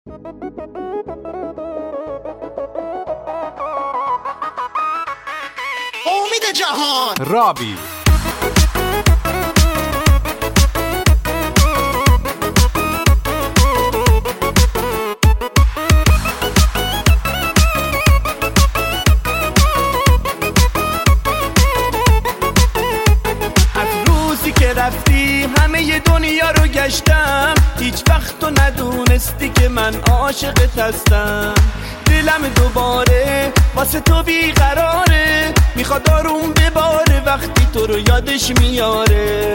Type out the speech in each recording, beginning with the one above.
امید جهان رابی رفتی همه دنیا رو گشتم، هیچ وقت تو ندونستی که من عاشقت هستم. دلم دوباره واسه تو بیقراره، میخواد آروم بباره وقتی تو رو یادش میاره.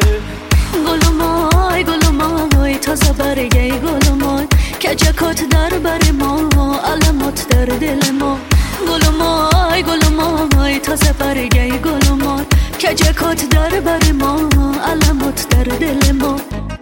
گلومای تازه برگه گلومای که جکات در بر ما علامت در دل ما. گلومای تازه برگه گلومای که جکات در بر ما علامت در دل ما.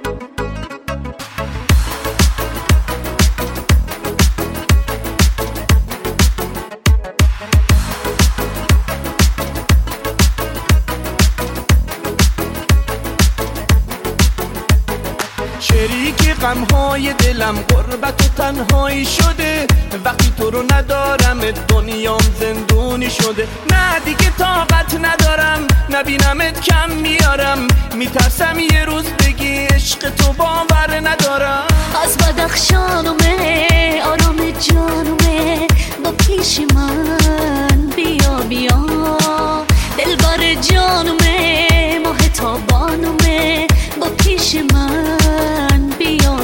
شریک غمهای دلم غربت و تنهایی شده، وقتی تو رو ندارم دنیام زندونی شده. نه دیگه طاقت ندارم نبینمت کم میارم، میترسم یه روز بگی عشق تو باور ندارم. از بدخشانومه آرام جانومه با پیش من بیا دلبر جانومه ماه تابانومه با پیش من بیا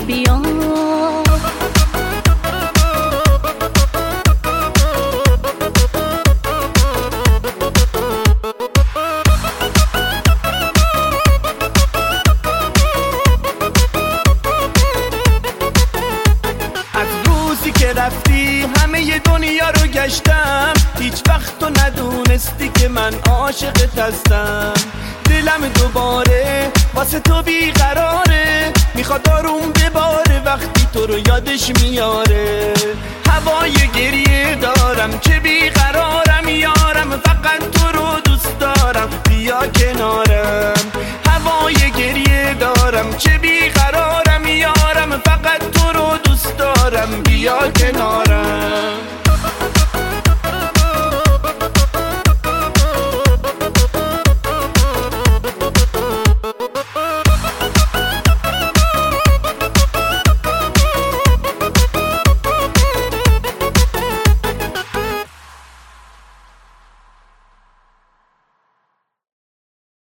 که رفتی همه دنیا رو گشتم، هیچ وقت تو ندونستی که من عاشقت هستم. دلم دوباره واسه تو بیقراره، میخواد آروم بباره وقتی تو رو یادش میاره. هوای گریه دارم که بیقرارم یارم، فقط تو رو دوست دارم بیا کنارم. هوای گریه دارم که بیقرارم یارم، فقط تو رو دوست دارم بیا کنارم.